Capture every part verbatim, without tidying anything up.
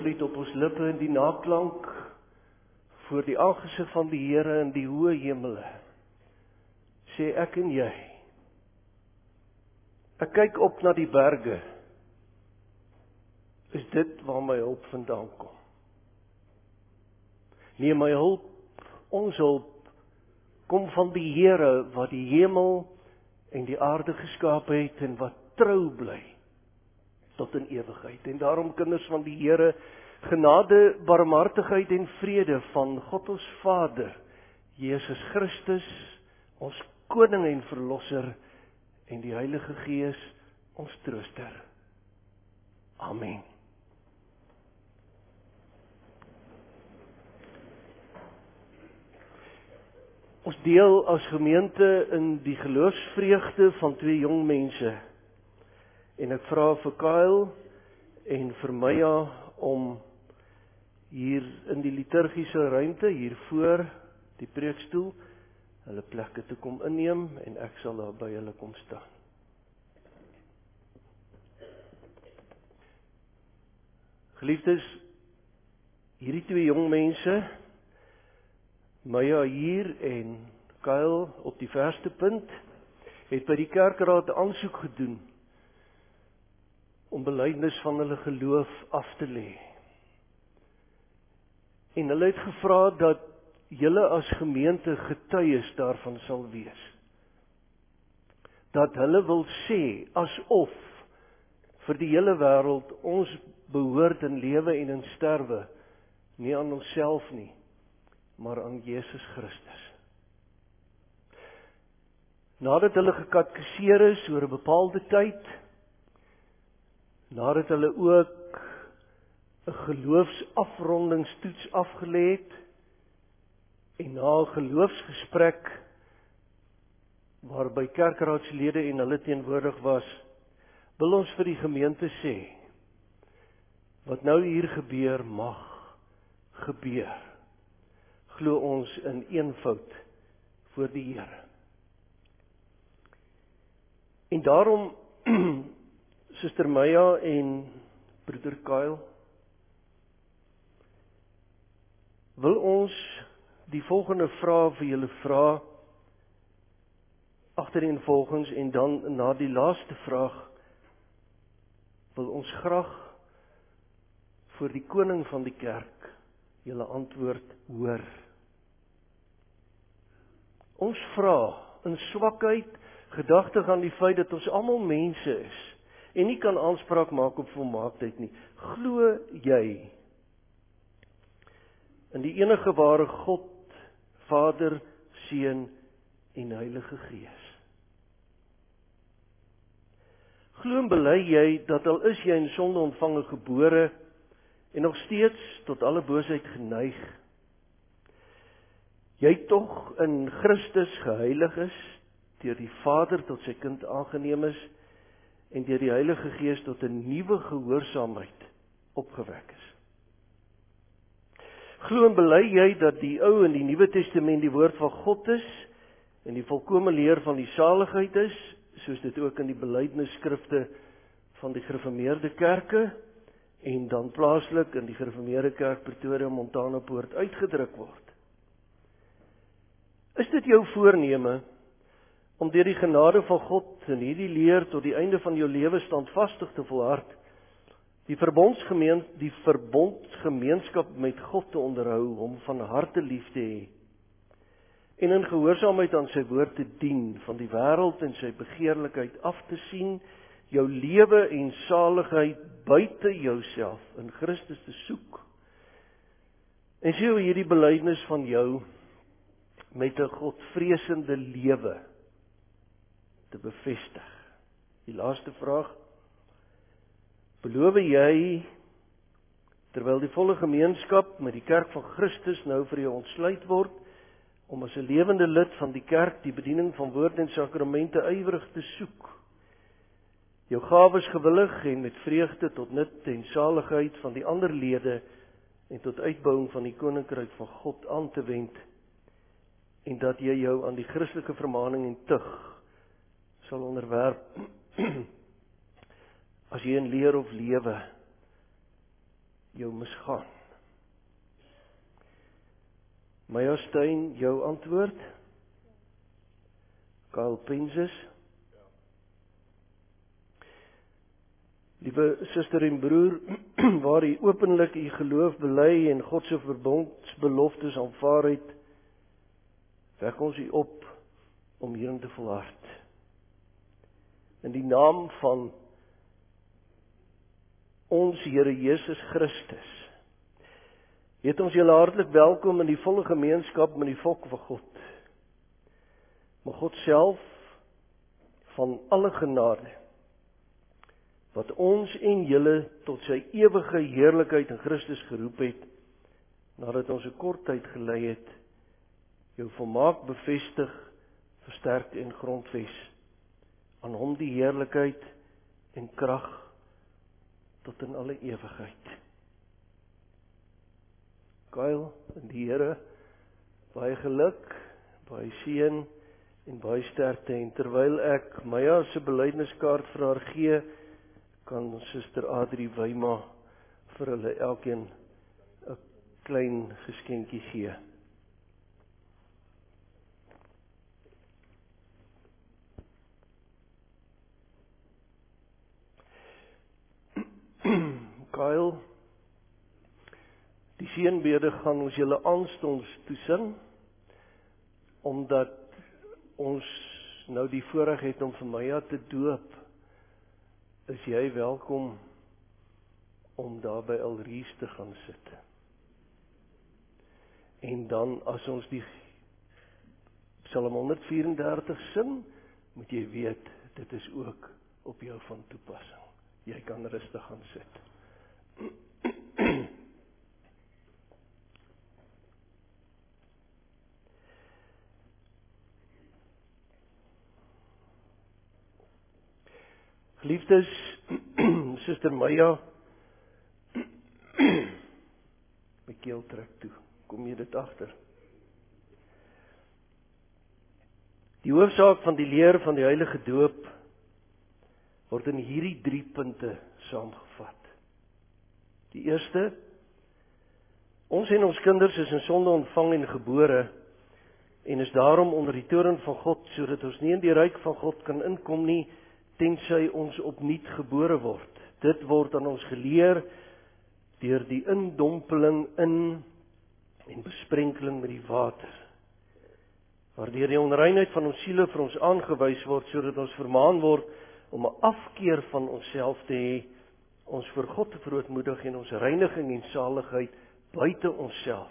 loflied op ons lippe in die naklank voor die aangesig van die Here in die hoë hemele, sê ek en jy, ek kyk op na die berge, is dit waar my hulp vandaan kom. Nee, my hulp, ons hulp, kom van die Here wat die hemel en die aarde geskaap het en wat trou bly tot in ewigheid. En daarom, kinders van die Here, genade, barmhartigheid en vrede van God ons Vader, Jesus Christus, ons Koning en Verlosser, en die Heilige Gees, ons Trooster. Amen. Ons deel as gemeente in die geloofsvreugde van twee jong mense. En ek vra vir Kyle en vir Maya om hier in die liturgiese ruimte, hier voor die preekstoel, hulle plekke te kom inneem en ek sal daar by hulle kom staan. Geliefdes, hierdie twee jong mense, Maya hier en Kyle op die verste punt, het by die kerkraad aansoek gedoen om belydenis van hulle geloof af te lê. En hulle het gevra dat julle as gemeente getuies daarvan sal wees. Dat hulle wil sê, asof vir die hele wêreld ons behoort in lewe en in sterwe, nie aan onsself nie, maar aan Jesus Christus. Nadat hulle gekatekiseer is oor 'n bepaalde tyd, nadat hulle ook 'n geloofsafrondingstoets afgelê het, en na 'n geloofsgesprek, waarby kerkraadslede en hulle teenwoordig was, wil ons vir die gemeente sê, wat nou hier gebeur, mag gebeur. Glo ons in eenvoud voor die Here. En daarom, Suster Maya en Broeder Kyle, wil ons die volgende vraag vir julle vra, agtereenvolgens, en dan na die laaste vraag, wil ons graag voor die koning van die kerk julle antwoord hoor. Ons vra in swakheid, gedagtig aan die feit dat ons almal mense is en nie kan aanspraak maak op volmaaktheid nie. Glo jy in die enige ware God, Vader, Seun en Heilige Gees? Glo en bely jy dat al is jy in sonde ontvange gebore en nog steeds tot alle boosheid geneig, jy tog in Christus geheilig is, deur die Vader tot sy kind aangeneem is, en deur die Heilige Gees tot 'n nuwe gehoorsaamheid opgewek is. Glo en bely jy dat die Ou en die Nuwe Testament die woord van God is, en die volkome leer van die saligheid is, soos dit ook in die belydenisskrifte van die gereformeerde kerke, en dan plaaslik in die gereformeerde kerk Pretoria Montana Poort uitgedruk word. Is dit jou voorneme om deur die genade van God in hierdie leer tot die einde van jou lewe standvastig te volhard, die verbondsgemeen, die verbondsgemeenskap met God te onderhou, hom van harte lief te hê, en in gehoorsaamheid aan sy woord te dien, van die wêreld en sy begeerlikheid af te sien, jou lewe en saligheid buite jouself in Christus te soek, en so hierdie belydenis van jou met 'n godvreesende lewe te bevestig. Die laaste vraag, beloof jy, terwyl die volle gemeenskap met die kerk van Christus nou vir jou ontsluit word, om as 'n lewende lid van die kerk die bediening van woord en sakramente ywerig te soek, jou gawes gewillig en met vreugde tot nut en saligheid van die ander lede en tot uitbouing van die koninkryk van God aan te wend, en dat jy jou aan die Christelike vermaning en tug sal onderwerp as jy in leer of lewe jou misgaan? Maya Stein, jou antwoord? Kyle Pensis? Liewe suster en broer, waar u openlik u geloof bely en God se verbondsbeloftes aanvaar het, wek ons u op om hierin te volhard. In die naam van ons Here Jesus Christus, heet ons julle hartlik welkom in die volle gemeenskap met die volk van God. Mag God self van alle genade, wat ons en julle tot sy ewige heerlikheid in Christus geroep het, nadat ons 'n kort tyd gelei het, jou volmaak bevestig, versterk en grondves. Aan hom die heerlikheid en krag tot in alle ewigheid. Kyle en die Here, baie geluk, baie seën en baie sterkte. En terwyl ek Maya se belydeniskaart vir haar gee, kan Suster Adrie Wyma vir hulle elkeen 'n klein geskenkie gee. Kyle, die seënbede gaan ons julle aanstonds toesing, omdat ons nou die voorreg het om vir Maya te doop. Is jy welkom om daar by Elries te gaan sit. En dan as ons die Psalm honderd vyf en dertig sing, moet jy weet, dit is ook op jou van toepassing. Jy kan rustig gaan sit. Geliefdes, Suster Maya, my keel trek toe, kom jy dit agter? Die hoofsaak van die leer van die heilige doop word in hierdie drie punte saamgevat. Die eerste, ons en ons kinders is in sonde ontvang en gebore, en is daarom onder die toorn van God, sodat ons nie in die ryk van God kan inkom nie, tensy ons opnuut gebore word. Dit word aan ons geleer deur die indompeling in en besprenkeling met die water, waardeur die onreinheid van ons siele vir ons aangewys word, sodat ons vermaan word om 'n afkeer van onsself te hê, ons voor God te verootmoedig en ons reiniging en saligheid buite onsself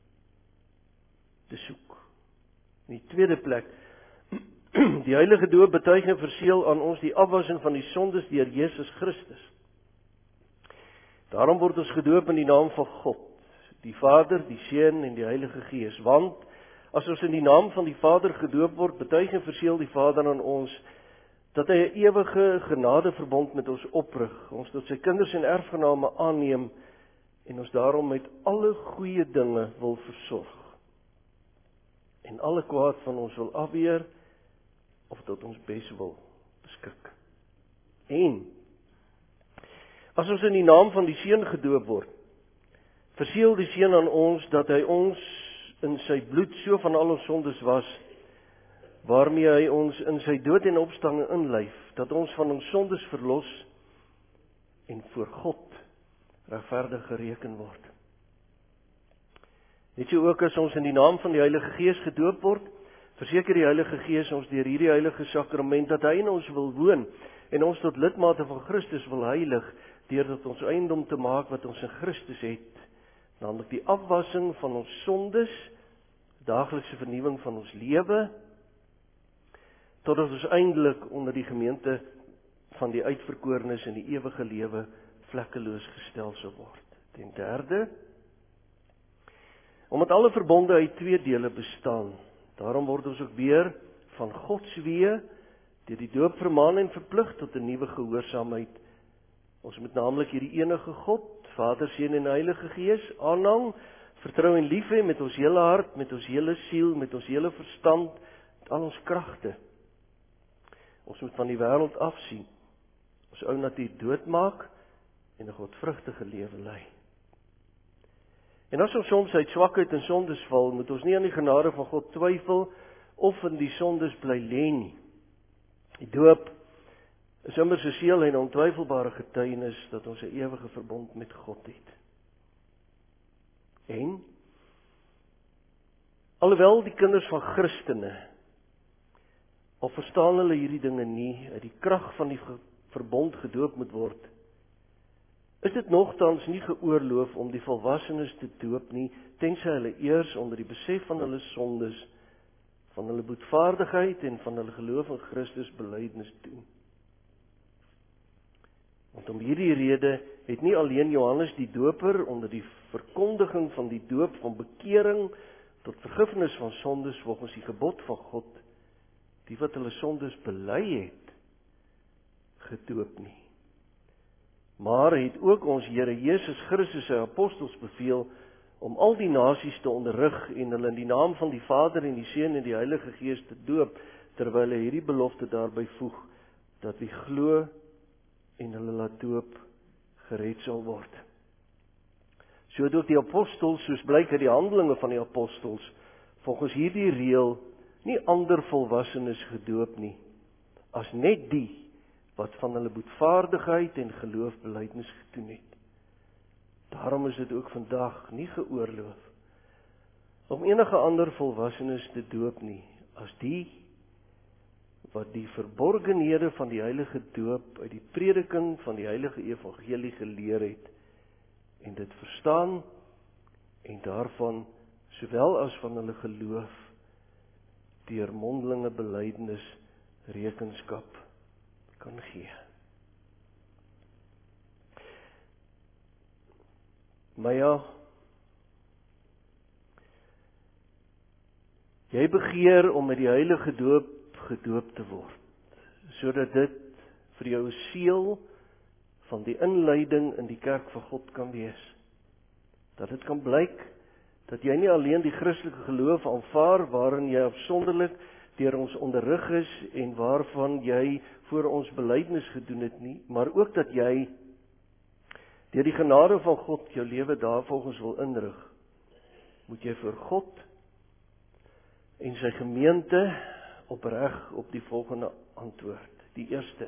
te soek. In die tweede plek, die heilige doop betuig en verseël aan ons die afwassing van die sondes deur Jesus Christus. Daarom word ons gedoop in die naam van God, die Vader, die Seun en die Heilige Gees. Want as ons in die naam van die Vader gedoop word, betuig en verseël die Vader aan ons dat hy 'n ewige genadeverbond met ons oprig, ons tot sy kinders en erfgename aanneem en ons daarom met alle goeie dinge wil versorg en alle kwaad van ons wil afweer of tot ons bes wil beskik. En as ons in die naam van die Seun gedoop word, verseël die Seun aan ons dat hy ons in sy bloed so van al ons sondes was, waarmee hy ons in sy dood en opstanding inlyf, dat ons van ons sondes verlos en voor God regverdig gereken word. Net so ook as ons in die naam van die Heilige Gees gedoop word, verseker die Heilige Gees ons deur hierdie heilige sakrament dat hy in ons wil woon en ons tot lidmate van Christus wil heilig, deur tot ons eiendom te maak wat ons in Christus het, naamlik die afwassing van ons sondes, daaglikse vernuwing van ons lewe, totdat ons eindelik onder die gemeente van die uitverkorenes in die ewige lewe vlekkeloos gestel sal word. Ten derde, omdat alle verbonde uit twee dele bestaan, daarom word ons ook weer van Gods weë deur die doop vermaan en verplig tot 'n nuwe gehoorsaamheid. Ons moet naamlik hierdie enige God, Vader, Seun en Heilige Gees aanhang, vertrou en lief hê met ons hele hart, met ons hele siel, met ons hele verstand, met al ons kragte. Ons moet van die wêreld afsien, ons ou natuur doodmaak en 'n godvrugtige lewe lei. En as ons soms uit swakheid en sondes val, moet ons nie aan die genade van God twyfel of in die sondes bly lê nie. Die doop is immers 'n seël en ontwyfelbare getuienis dat ons 'n ewige verbond met God het. En alhoewel die kinders van Christene, al verstaan hulle hierdie dinge nie, uit die krag van die verbond gedoop moet word, is dit nogtans nie geoorloof om die volwassenes te doop nie, tensy hulle eers onder die besef van hulle sondes, van hulle boetvaardigheid en van hulle geloof in Christus belydenis doen. Want om hierdie rede het nie alleen Johannes die Doper onder die verkondiging van die doop van bekering tot vergifnis van sondes volgens die gebod van God, die wat hulle sondes bely het, gedoop nie. Maar het ook ons Here Jesus Christus sy apostels beveel om al die nasies te onderrig en hulle in die naam van die Vader en die Seun en die Heilige Gees te doop, terwyl hy hierdie belofte daarby voeg, dat wie glo en hulle laat doop, gered sal word. So het ook die apostels, soos blyk uit die handelinge van die apostels, volgens hierdie reël nie ander volwassenes gedoop nie, as net die wat van hulle boetvaardigheid en geloof belydenis gedoen het. Daarom is dit ook vandag nie geoorloof om enige ander volwassenes te doop nie, as die wat die verborgenhede van die heilige doop uit die prediking van die heilige evangelie geleer het, en dit verstaan, en daarvan, sowel as van hulle geloof, deur mondelinge belydenis rekenskap kan gee. Maar ja, jy begeer om met die heilige doop gedoop te word, sodat dit vir jou 'n seël van die inleiding in die kerk van God kan wees. Dat dit kan blyk dat jy nie alleen die Christelike geloof aanvaar waarin jy afsonderlik deur ons onderrig is en waarvan jy voor ons belydenis gedoen het nie, maar ook dat jy deur die genade van God jou lewe daarvolgens wil inrig, moet jy vir God en sy gemeente opreg op die volgende antwoord. Die eerste: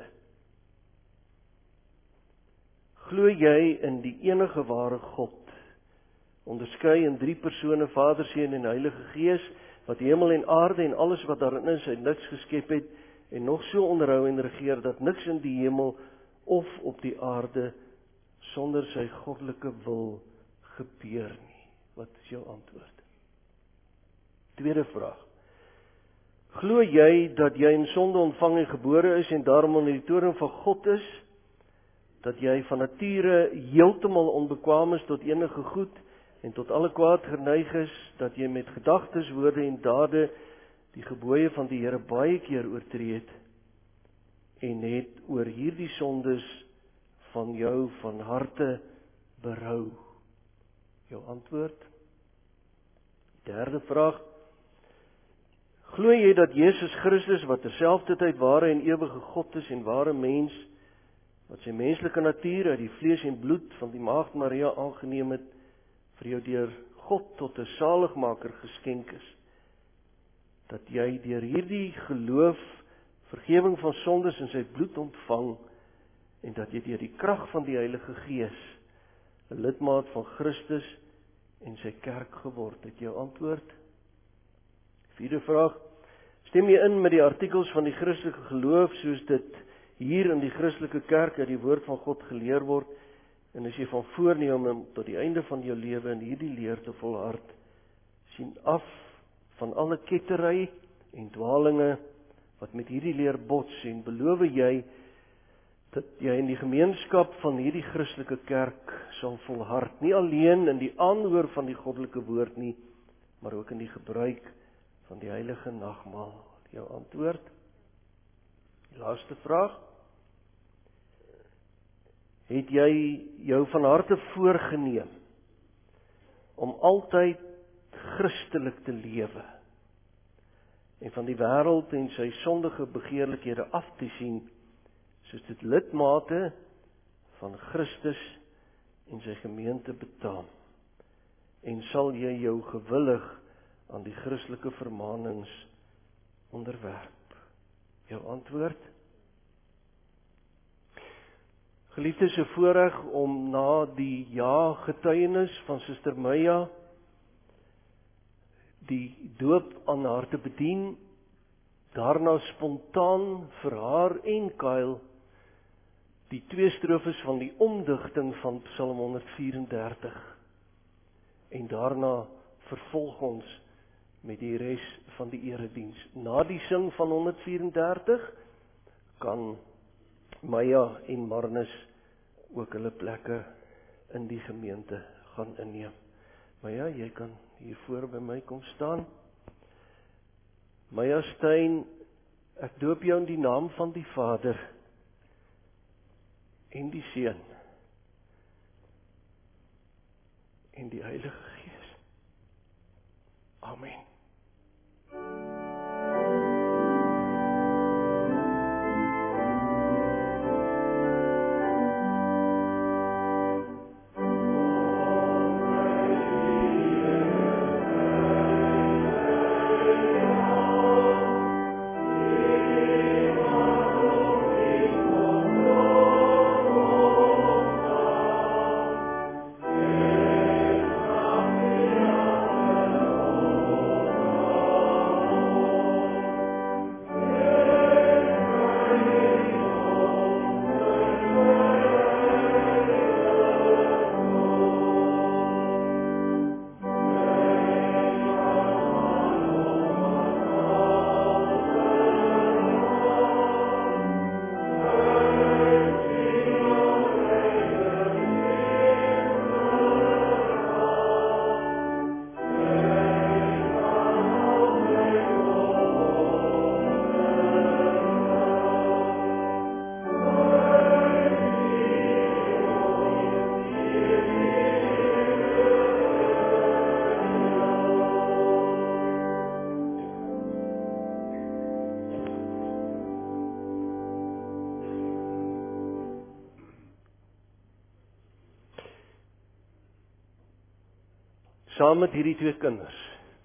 glo jy in die enige ware God, onderskei in drie persone, Vader, Seun en Heilige Gees, wat hemel en aarde en alles wat daarin is, uit niks geskep het, en nog so onderhou en regeer, dat niks in die hemel of op die aarde sonder sy goddelike wil gebeur nie. Wat is jou antwoord? Tweede vraag: glo jy dat jy in sonde ontvang en gebore is en daarom onder die toorn van God is, dat jy van nature heeltemal onbekwaam is tot enige goed en tot alle kwaad geneig is, dat jy met gedagtes, woorde en dade die gebooie van die Here baie keer oortree het en het oor hierdie sondes van jou van harte berou? Jou antwoord? Derde vraag: glo jy dat Jesus Christus, wat terselfdertyd ware en ewige God is en ware mens, wat sy menslike natuur uit die vlees en bloed van die maagd Maria aangeneem het, vir jou deur God tot 'n saligmaker geskenk is, dat jy deur hierdie geloof vergewing van sondes in sy bloed ontvang, en dat jy deur die krag van die Heilige Gees 'n lidmaat van Christus en sy kerk geword het? Jou antwoord? Vierde vraag: stem jy in met die artikels van die Christelike geloof, soos dit hier in die Christelike kerk uit die woord van God geleer word, en as jy van voorneem om tot die einde van jou lewe in hierdie leer te volhard, sien af van alle kettery en dwalinge wat met hierdie leer bots, en beloof jy dat jy in die gemeenskap van hierdie Christelike kerk sal volhard, nie alleen in die aanhoor van die goddelike woord nie, maar ook in die gebruik van die heilige nagmaal? Jou antwoord? Die laaste vraag: het jy jou van harte voorgenem om altyd Christelik te lewe en van die wêreld en sy sondige begeerlikhede af te sien, soos dit lidmate van Christus en sy gemeente betaam? en sal jy jou gewillig aan die Christelike vermaanings onderwerp? Jou antwoord? Geliefdes, 'n voorreg om na die ja getuienis van Suster Maya die doop aan haar te bedien, daarna spontaan vir haar en Kyle die twee strofes van die omdigting van Psalm honderd vyf en dertig. En daarna vervolg ons met die res van die erediens. Na die sing van honderd vyf en dertig kan Maya en Marnus ook hulle plekke in die gemeente gaan inneem. Maya, jy kan hier voor by my kom staan. Maya Stein, ek doop jou in die naam van die Vader en die Seun en die Heilige Gees. Amen. Saam met hierdie twee kinders,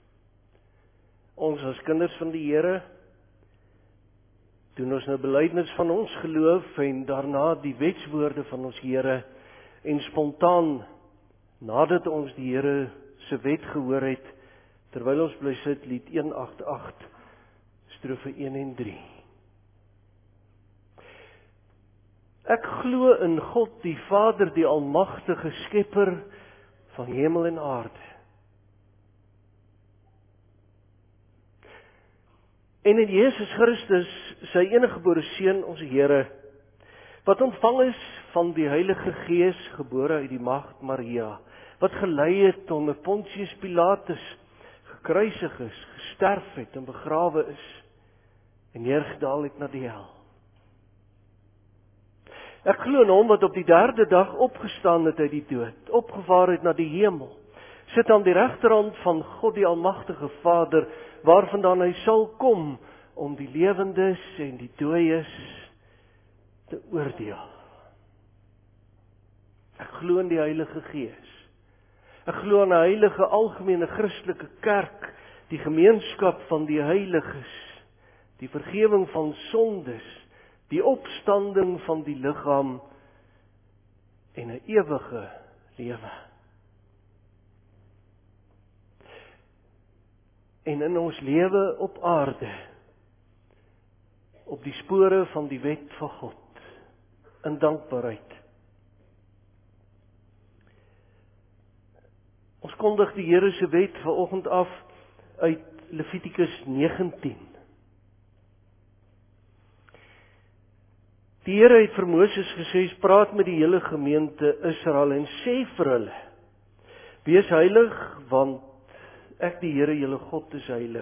ons as kinders van die Here, doen ons nou belydenis van ons geloof en daarna die wetswoorde van ons Here, en spontaan, nadat ons die Here se wet gehoor het, terwyl ons bly sit, lied honderd agt agt, strofe een en drie. Ek glo in God die Vader, die almagtige skepper van hemel en aarde. En in Jesus Christus, sy eniggebore Seun, ons Here, wat ontvang is van die Heilige Gees, gebore uit die maagd Maria, wat gelei het onder Pontius Pilatus, gekruisig is, gesterf het en begrawe is, en neergedaal het na die hel. Ek glo in hom wat op die derde dag opgestaan het uit die dood, opgevaar het na die hemel, sit aan die regterhand van God die almagtige Vader, waarvandaan hy sal kom om die lewendes en die dooies te oordeel. Ek glo in die Heilige Gees. Ek glo in 'n heilige algemene Christelike kerk, die gemeenskap van die heiliges, die vergifnis van sondes, die opstanding van die liggaam en 'n ewige lewe. En in ons lewe op aarde, op die spore van die wet van God, in dankbaarheid. Ons kondig die Here se wet vanoggend af uit Levitikus negentien. Die Here het vir Moses gesê, praat met die hele gemeente Israel en sê vir hulle, wees heilig, want ek die Here julle God is heilig.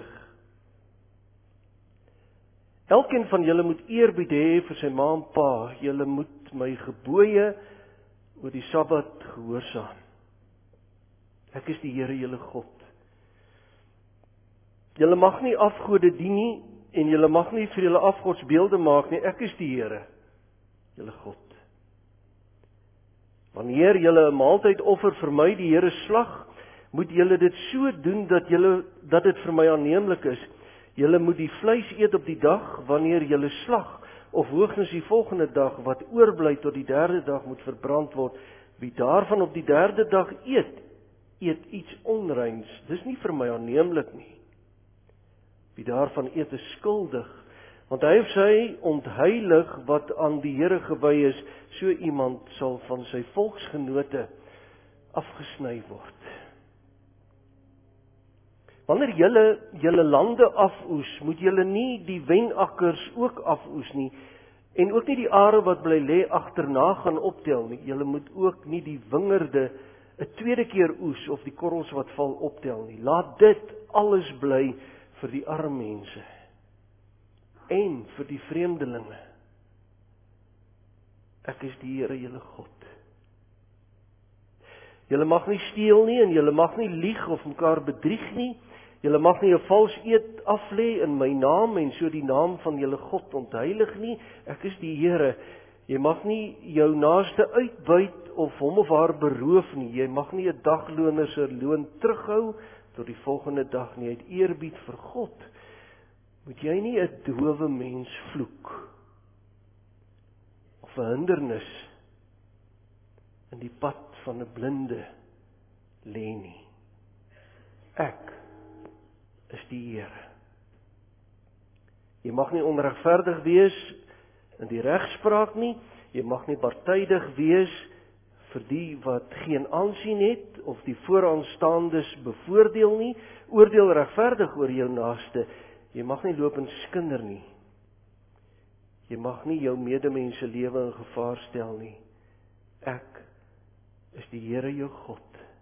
Elkeen van julle moet eerbied hê vir sy ma en pa. Julle moet my gebooie oor die Sabbat gehoorsaam. Ek is die Here julle God. Julle mag nie afgode dien nie en julle mag nie vir julle afgodsbeelde maak nie. Ek is die Here julle God. Wanneer julle 'n maaltyd offer vir my, die Here slag, moet julle dit so doen dat julle dat dit vir my aanneemlik is. Julle moet die vleis eet op die dag wanneer julle slag, of hoogstens die volgende dag wat oorbly tot die derde dag moet verbrand word. Wie daarvan op die derde dag eet, eet iets onreins. Dis nie vir my aanneemlik nie. Wie daarvan eet is skuldig, want hy of sy ontheilig wat aan die Here gewy is, so iemand sal van sy volksgenote afgesny word. Wanneer julle julle lande afoes, moet julle nie die wenakkers ook afoes nie, en ook nie die are wat bly lê agterna gaan optel nie. Julle moet ook nie die wingerde 'n tweede keer oes of die korrels wat val optel nie. Laat dit alles bly vir die arme mense en vir die vreemdelinge. Ek is die Here julle God. Julle mag nie steel nie en julle mag nie lieg of mekaar bedrieg nie. Julle mag nie 'n vals eed aflê in my naam en so die naam van julle God ontheilig nie. Ek is die Here. Jy mag nie jou naaste uitbuit of hom of haar beroof nie. Jy mag nie 'n dagloner se loon terughou tot die volgende dag nie. Uit eerbied vir God moet jy nie 'n dowe mens vloek of 'n hindernis in die pad van 'n blinde lê nie. Ek is die Here. Jy mag nie onregverdig wees in die regspraak nie. Jy mag nie partydig wees vir die wat geen aansien het of die vooraanstaandes bevoordeel nie. Oordeel regverdig oor jou naaste. Jy mag nie loop en skinder nie. Jy mag nie jou medemens se lewe in gevaar stel nie. Ek is die Here jou God.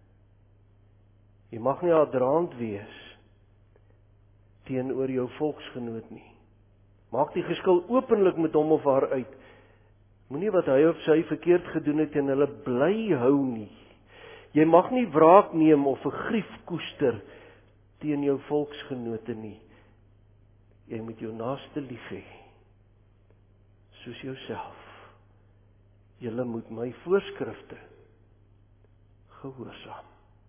Jy mag nie haatdraand wees teenoor jou volksgenoot nie. Maak die geskil openlik met hom of haar uit. Moenie wat hy of sy verkeerd gedoen het en hulle bly hou nie. Jy mag nie wraak neem of 'n grief koester teen jou volksgenote nie. Jy moet jou naaste lief hê, soos jouself. Julle moet my voorskrifte gehoorsaam.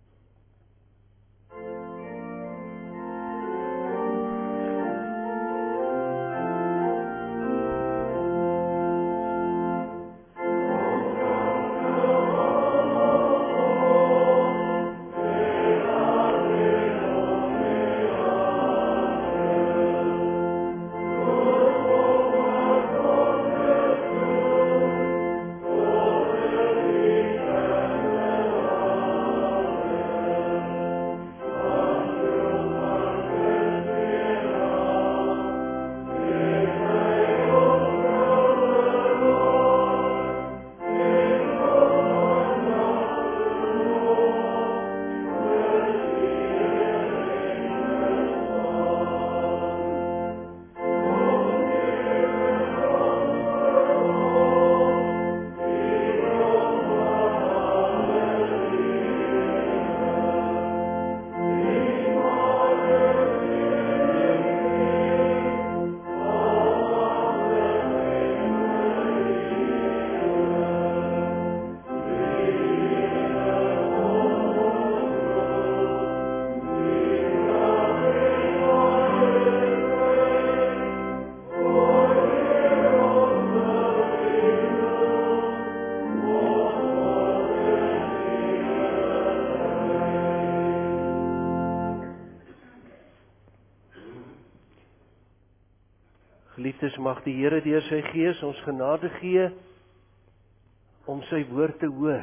Geliefdes, mag die Here deur sy Gees ons genade gee om sy woord te hoor.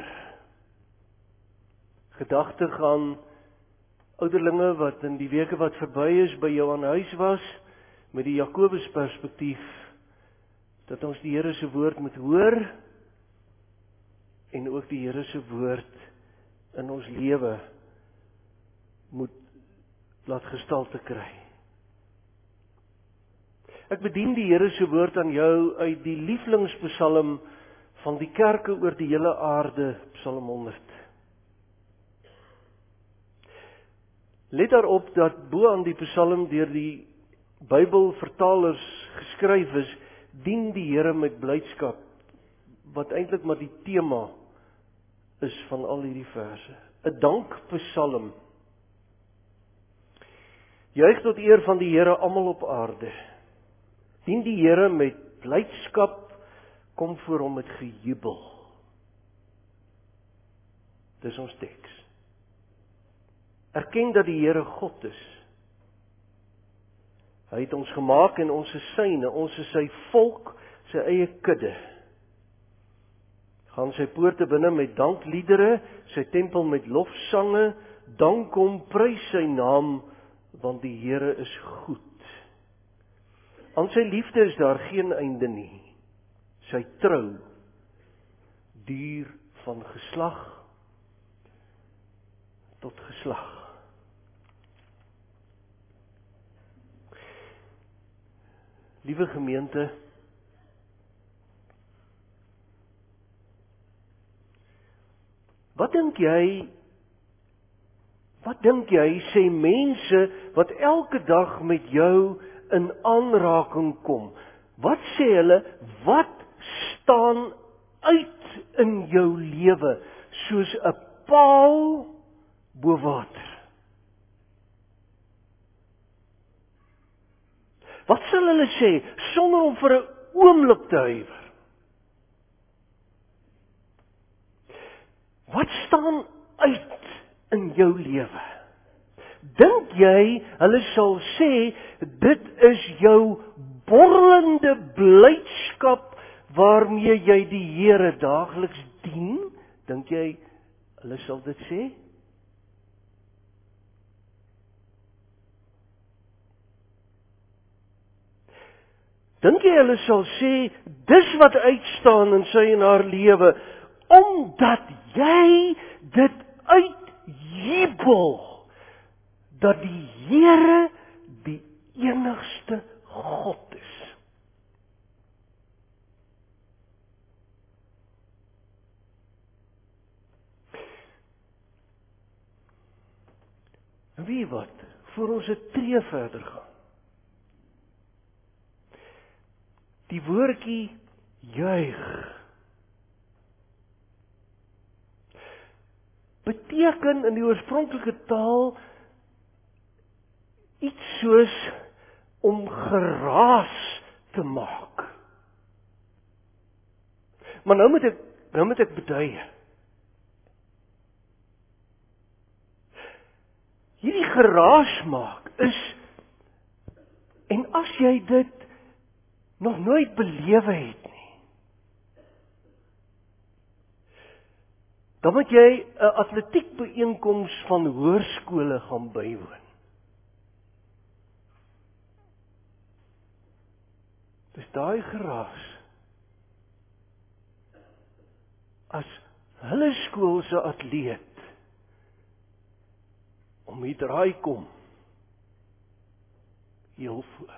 Gedagtig aan ouderlinge wat in die weke wat verby is by jou aan huis was, met die Jakobus perspektief, dat ons die Here se woord moet hoor en ook die Here se woord in ons lewe moet laat gestalte kry. Ek bedien die Here se woord aan jou uit die lieflingspsalm van die kerke oor die hele aarde, Psalm honderd. Let daarop dat bo aan die psalm deur die Bybelvertalers geskryf is, dien die Here met blydskap, wat eintlik maar die tema is van al hierdie verse. 'n Dankpsalm Juig tot eer van die Here almal op aarde. Dien die Here met blydskap, kom voor hom met gejubel. Dis ons teks. Erken dat die Here God is. Hy het ons gemaak en ons is syne, ons is sy volk, sy eie kudde. Gaan sy poorte binne met dankliedere, sy tempel met lofsange, dank hom, prys sy naam, want die Here is goed. Aan sy liefde is daar geen einde nie. Sy trou duur van geslag tot geslag. Liewe gemeente, wat dink jy, wat dink jy sê mense wat elke dag met jou in aanraking kom? Wat sê hulle, wat staan uit in jou lewe soos 'n paal bo water? Wat sal hulle sê sonder om vir 'n oomblik te huiwer? Wat staan uit in jou lewe? Dink jy hulle sal sê dit is jou borrelende blydskap waarmee jy die Here daagliks dien? Dink jy hulle sal dit sê? Dink jy hulle sal sê dis wat uitstaan in sy en haar lewe omdat jy dit uitjubel dat die Here die enigste God is? En weet wat, voor ons 'n tree verder gaan. Die woordjie juig beteken in die oorspronklike taal iets soos om geraas te maak. Maar nou moet ek, nou moet ek beduie. Hierdie geraas maak is, en as jy dit nog nooit belewe het nie, dan moet jy 'n atletiekbyeenkoms van hoërskole gaan bywoon. Dis daai geraas. As hulle skool se atleet om die draai kom heel voor.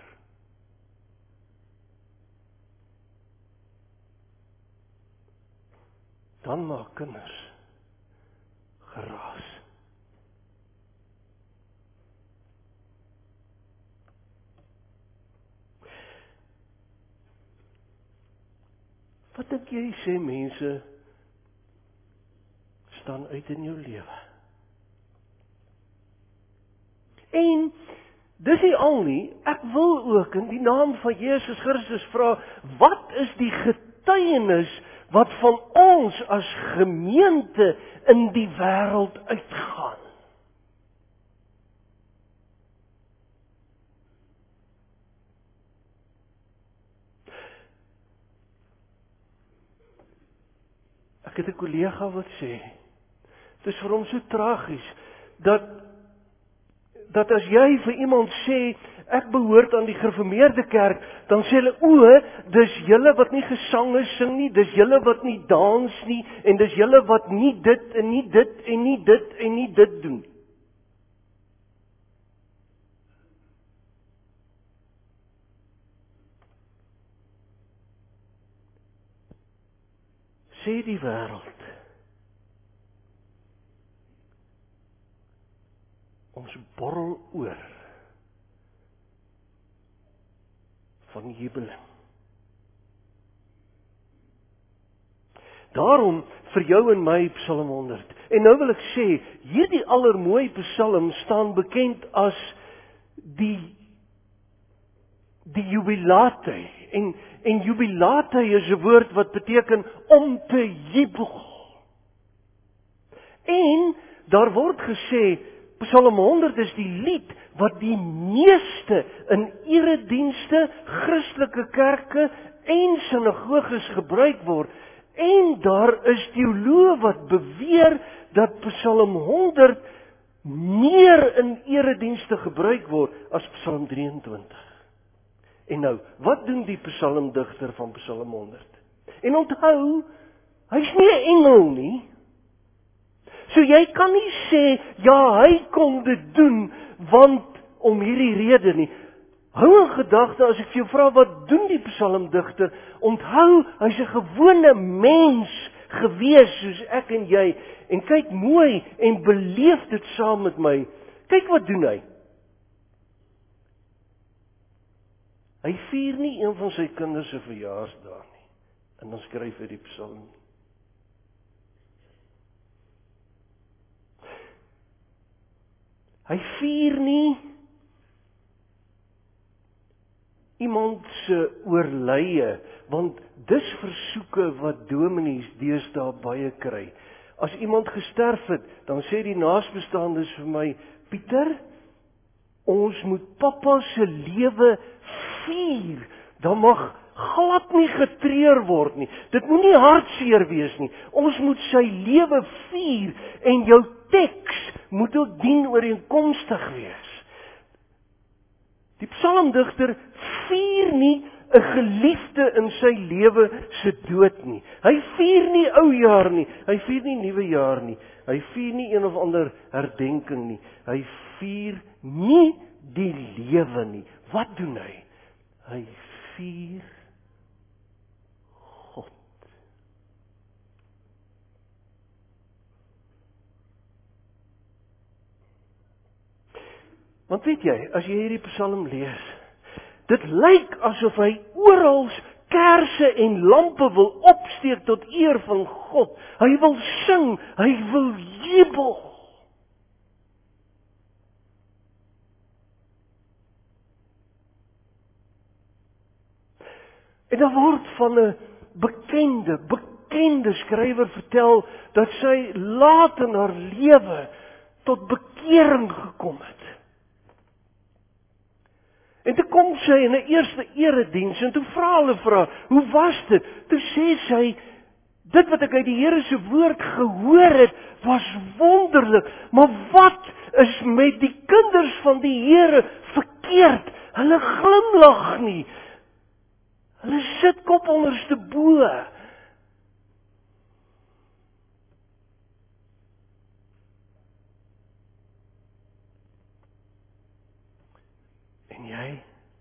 Dan maak kinders geraas. Wat dink jy sê mense staan uit in jou lewe? En dis nie al nie, ek wil ook in die naam van Jesus Christus vra, wat is die getuienis wat van ons as gemeente in die wêreld uitgaan? Ek het 'n kollega wat sê, dit is vir hom so tragies, dat, dat as jy vir iemand sê, ek behoort aan die gereformeerde kerk, dan sê hulle, o, dis julle wat nie gesange sing nie, dis julle wat nie dans nie, en dis julle wat nie dit, en nie dit, en nie dit, en nie dit doen. Sê die wêreld, ons borrel oor van jubeling. Daarom vir jou en my Psalm honderd. En nou wil ek sê, hierdie allermooi Psalm staan bekend as die die jubilate. En en jubilate is 'n woord wat beteken om te jubel. En daar word gesê Psalm honderd is die lied wat die meeste in eredienste, Christelike kerke en sinagoges gebruik word. En daar is teoloë wat beweer dat Psalm honderd meer in eredienste gebruik word as Psalm drie en twintig. En nou, wat doen die psalmdigter van Psalm honderd? En onthou, hy's nie 'n engel nie. So jy kan nie sê, ja, hy kon dit doen, want om hierdie rede nie. Hou in gedagte, as ek vir jou vra, wat doen die psalmdigter? Onthou, hy's 'n gewone mens gewees, soos ek en jy. En kyk mooi en beleef dit saam met my. Kyk wat doen hy. Hy vier nie een van sy kinders se verjaarsdae nie. En dan skryf hy die psalm. Hy vier nie iemand se oorlye, want dis versoeke wat dominees deesdae baie kry. As iemand gesterf het, dan sê die naasbestaandes vir my, Pieter, ons moet pappa se lewe vier. Dan mag glad nie getreur word nie. Dit moet nie hartseer wees nie. Ons moet sy lewe vier en jou teks moet ook dienooreenkomstig wees. Die psalmdigter vier nie 'n geliefde in sy lewe se dood nie. Hy vier nie oujaar nie, hy vier nie nuwe jaar nie. Hy vier nie een of ander herdenking nie. Hy vier nie die lewe nie. Wat doen hy? Hy vier God. Want weet jy, as jy hierdie psalm lees, dit lyk asof hy oral kersse en lampe wil opsteek tot eer van God. Hy wil sing, hy wil jubel. En daar word van 'n bekende, bekende skrywer vertel dat sy laat in haar lewe tot bekering gekom het. En toe kom sy in 'n eerste erediens en toe vra hulle vir haar, hoe was dit? Toe sê sy, dit wat ek uit die Here se woord gehoor het, was wonderlik. Maar wat is met die kinders van die Here verkeerd? Hulle glimlag nie. Hulle sit kop onderste bo. En jy?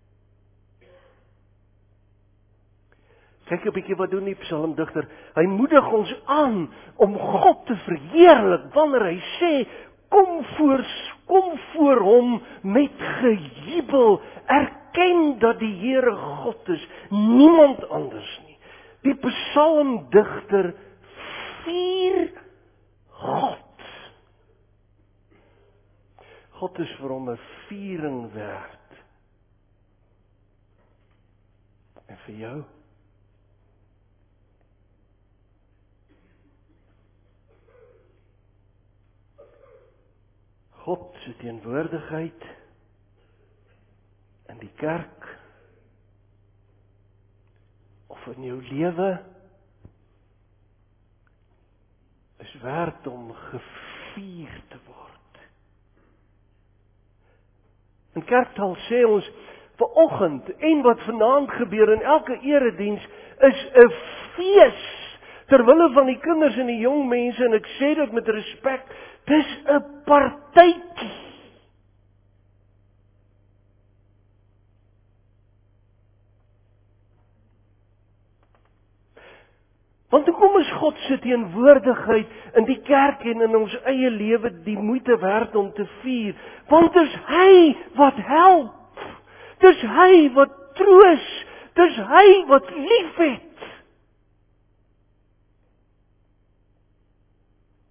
Kyk 'n bietjie wat doen die psalmdigter. Hy moedig ons aan om God te verheerlik wanneer hy sê, kom voor, kom voor hom met gejubel. Erken dat die Here God is, niemand anders nie. Die psalmdigter vier God. God is vir hom 'n viering werd. En vir jou? God se teenwoordigheid in die kerk of in jou lewe is werd om gevier te word. In kerktaal sê ons vanoggend en wat vanaand gebeur in elke erediens is 'n fees ter wille van die kinders en die jong mense, en ek sê dit met respek, dis 'n partytjie. Want hoekom is God se teenwoordigheid in die kerk en in ons eie lewe die moeite werd om te vier? Want dis hy wat help. Dis hy wat troos. Dis hy wat liefhet.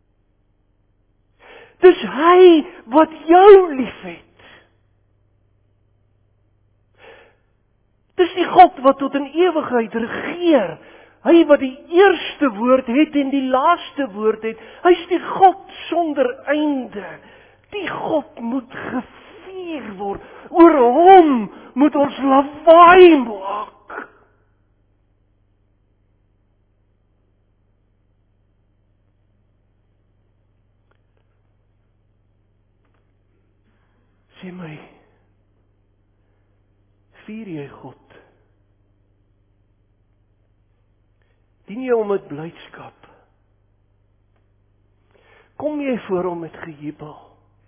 Dis hy wat jou liefhet. Dis die God wat tot in ewigheid regeer. Hy wat die eerste woord het en die laaste woord het. Hy is die God sonder einde. Die God moet gevier word. Oor hom moet ons lawaai maak. Sê my, vier jy God? Dien jy hom met blydskap? Kom jy voor hom met gejubel?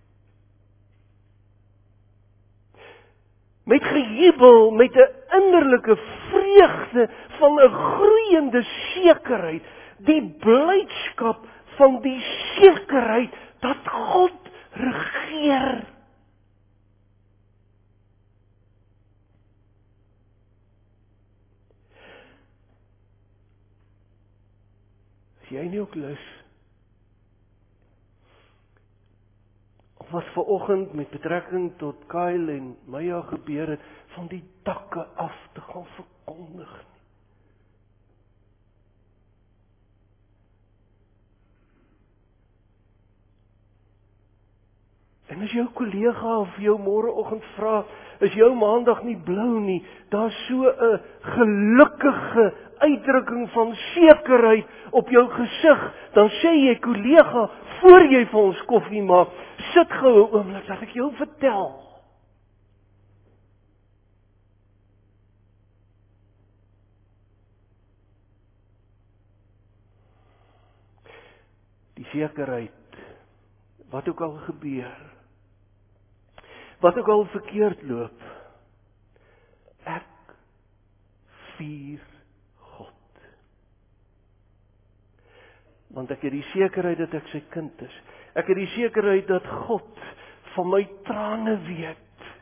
Met gejubel, met 'n innerlike vreugde van 'n groeiende sekerheid, die blydskap van die sekerheid dat God regeer. As jy nie ook lus of wat vanoggend met betrekking tot Kyle en Maya gebeur het, van die dakke af te gaan verkondig nie. En as jou kollega of jou môreoggend vra, is jou maandag nie blou nie, daar's so 'n gelukkige uitdrukking van sekerheid op jou gesig, dan sê jy, kollega, voor jy vir ons koffie maak, sit gou 'n oomblik, laat ek jou vertel. Die sekerheid, wat ook al gebeur, wat ook al verkeerd loop, ek vier God. Want ek het die sekerheid dat ek sy kind is. Ek het die sekerheid dat God van my trane weet.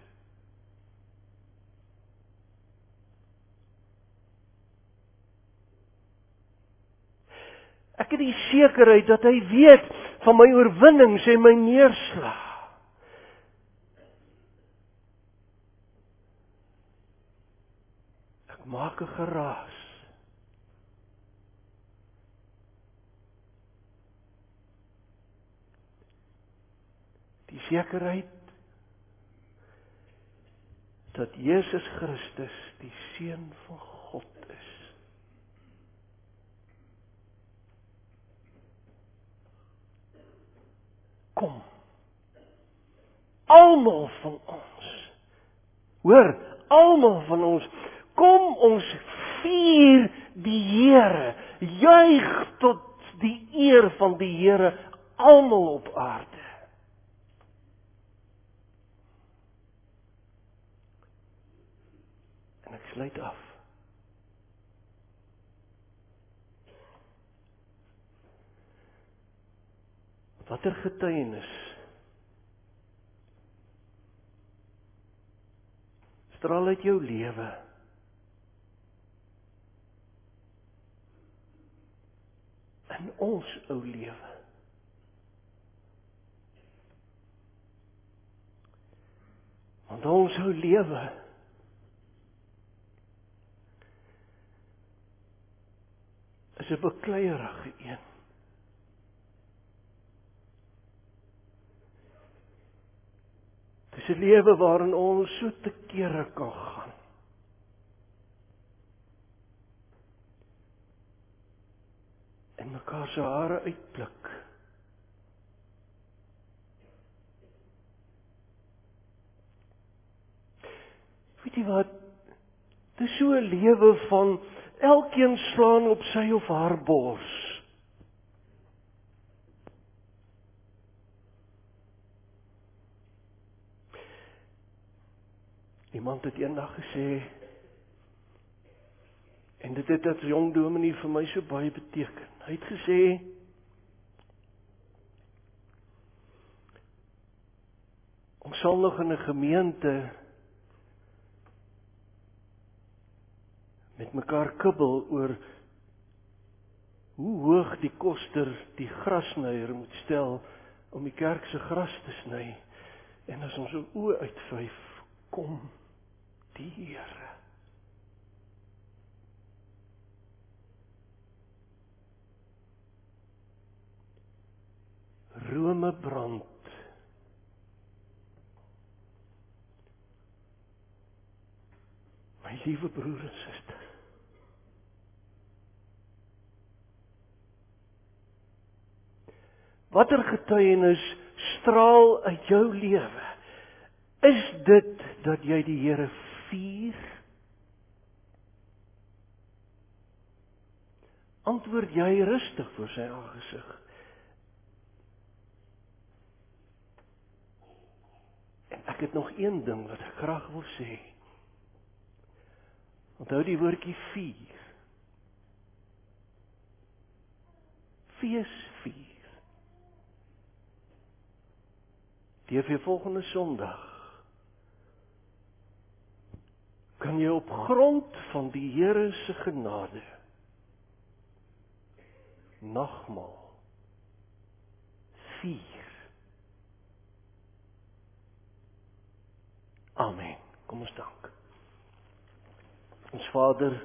Ek het die sekerheid dat hy weet van my oorwinnings en my neerslag. Ek maak 'n geraas. Die sekerheid dat Jesus Christus die Seun van God is. Kom, almal van ons, hoor, almal van ons, kom ons vier die Here, juig tot die eer van die Here, almal op aarde. En ek sluit af. Watter getuienis straal uit jou lewe? In ons ou lewe. Want ons ou lewe is 'n bekleierige een. Dis 'n lewe waarin ons so te kere kan gaan. En mekaar se hare uitpluk. Weet jy wat? Dis so 'n lewe van elkeen slaan op sy of haar bors. Iemand het eendag gesê, en dit het as jong dominee vir my so baie beteken. Hy het gesê, ons sal nog in 'n gemeente met mekaar kibbel oor hoe hoog die koster die grasnyer moet stel om die kerk se gras te sny. En as ons ons oë uitvyf, kom die Here. drome brand. My liewe broer en suster, watter getuienis straal uit jou lewe? Is dit dat jy die Here vier? Antwoord jy rustig voor sy aangesig. En ek het nog een ding wat ek graag wil sê. Onthou die woordjie vier. Fees vier. D V volgende Sondag kan jy op grond van die Here se genade nagmaal vier. Amen. Kom ons dank. Ons Vader,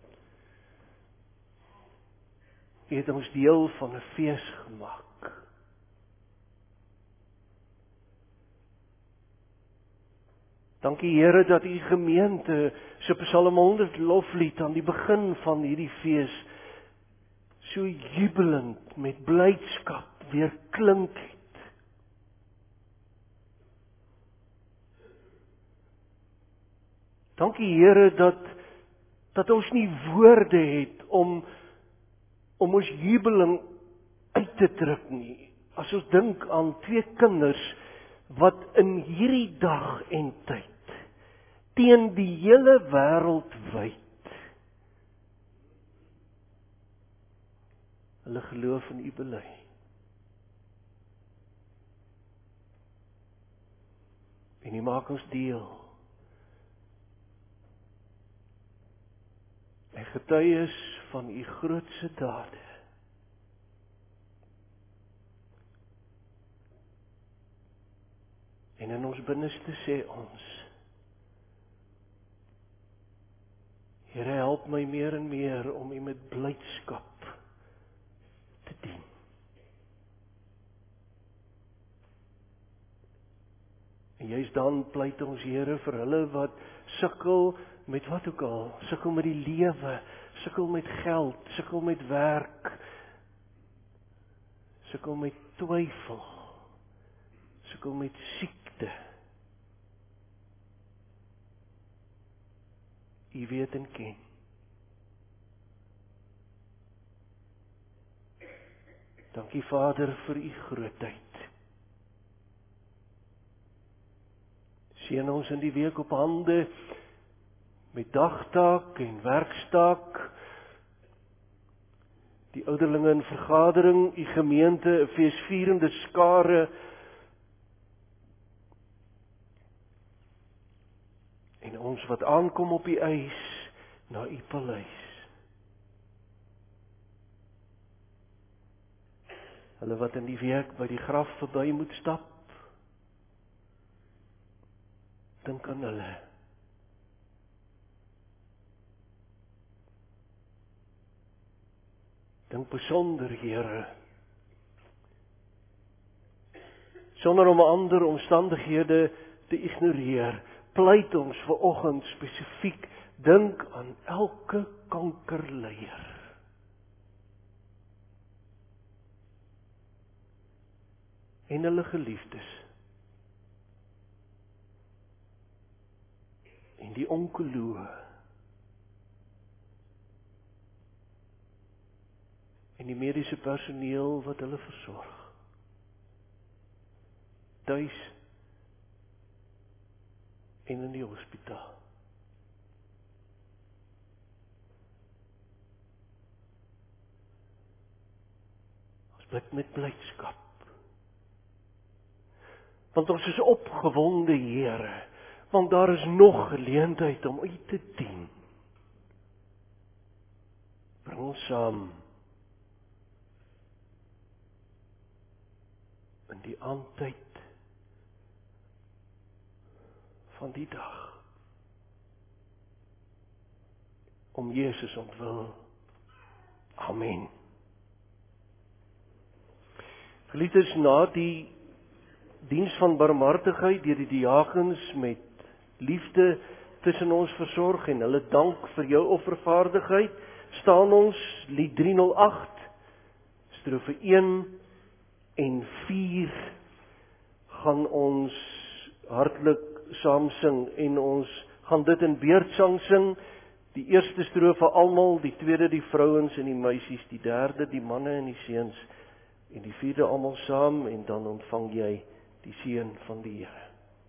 U het ons deel van 'n fees gemaak. Dankie Here dat U gemeente so Psalm honderd loflied aan die begin van hierdie fees so jubelend met blydskap weer klink het. Dankie Here dat dat ons nie woorde het om om ons jubeling uit te druk nie. As ons dink aan twee kinders wat in hierdie dag en tyd teen die hele wêreld wyd hulle geloof in U bely. En U maak ons deel. En getuies van U grootse dade. En in ons binneste sê ons, Here, help my meer en meer om U met blydskap te dien. En juist dan pleit ons Here vir hulle wat sukkel met wat ook al, sukkel met die lewe, sukkel met geld, sukkel met werk, sukkel met twyfel, sukkel met siekte. U weet en ken. Dankie Vader vir U grootheid. Seën ons in die week op hande met dagtaak en werkstaak, die ouderlinge in vergadering, U gemeente, 'n feesvierende skare, en ons wat aankom op die ys na U paleis. Hulle wat in die week by die graf verby moet stap, dink aan hulle. Dink besonder, Here, sonder om ander omstandighede te ignoreer, pleit ons ver oggend spesifiek, dink aan elke kankerleier. En hulle geliefdes. En die onkoloë. En die mediese personeel wat hulle versorg. Tuis en in die hospitaal. Ons bid met blydskap. Want ons is opgewonde, Here, want daar is nog geleentheid om U te dien. Bring ons saam in die aandtyd van die dag. Om Jesus ontwil. Amen. Geliefdes, na die diens van barmhartigheid deur die diakens met liefde tussen ons versorg en hulle dank vir jou offervaardigheid, staan ons lied driehonderd agt, strofe een en vier, gaan ons hartlik saam sing en ons gaan dit in beurtsang sing. Die eerste strofe almal, die tweede die vrouens en die meisies, die derde die manne en die seuns en die vierde almal saam en dan ontvang jy die seën van die Here.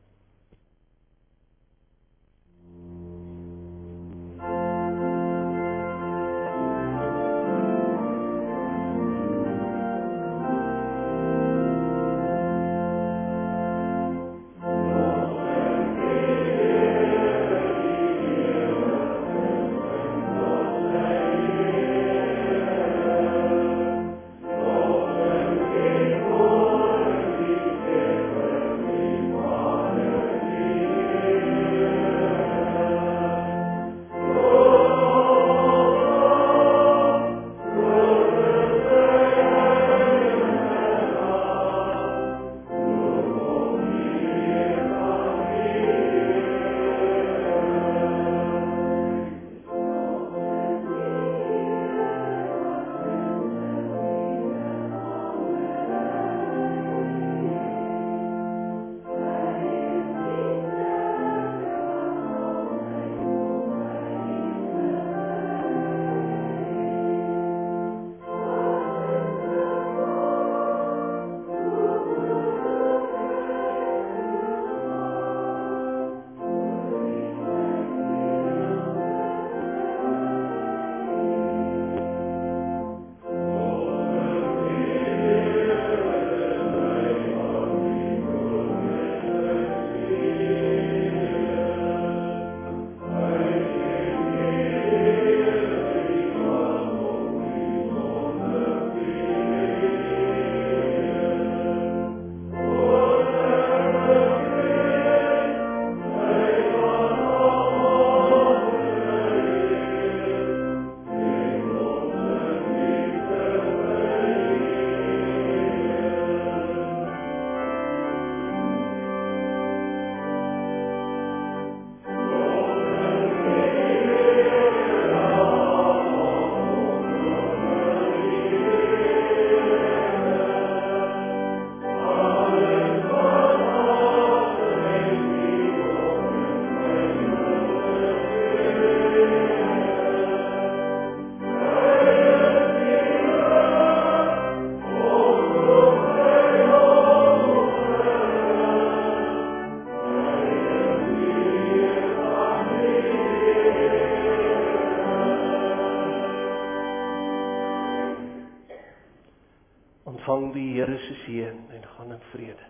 Ontvang die Here se seën en gaan in vrede.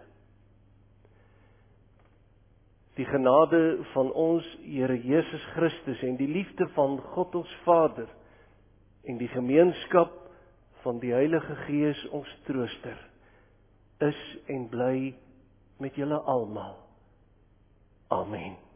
Die genade van ons Here Jesus Christus en die liefde van God ons Vader en die gemeenskap van die Heilige Gees ons Trooster is en bly met julle almal. Amen.